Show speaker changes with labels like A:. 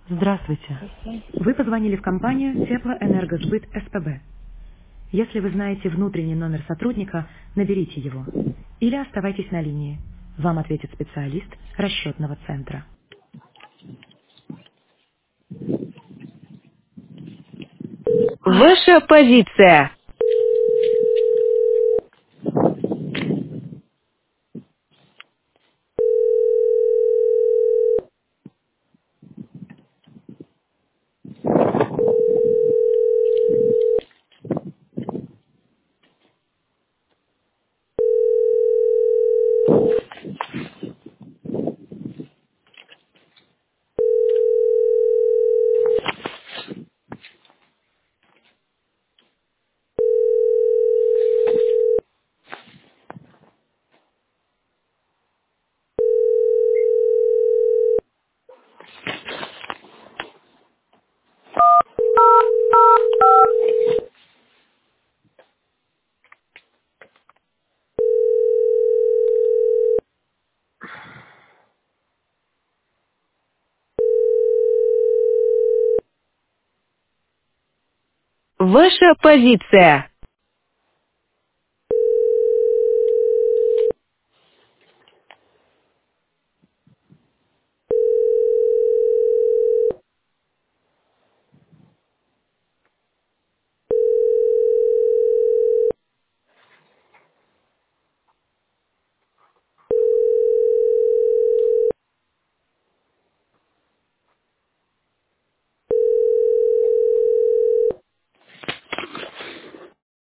A: Здравствуйте. Вы позвонили в компанию Теплоэнергосбыт СПБ. Если вы знаете внутренний номер сотрудника, наберите его. Или оставайтесь на линии. Вам ответит специалист расчетного центра.
B: Ваша позиция. Ваша позиция.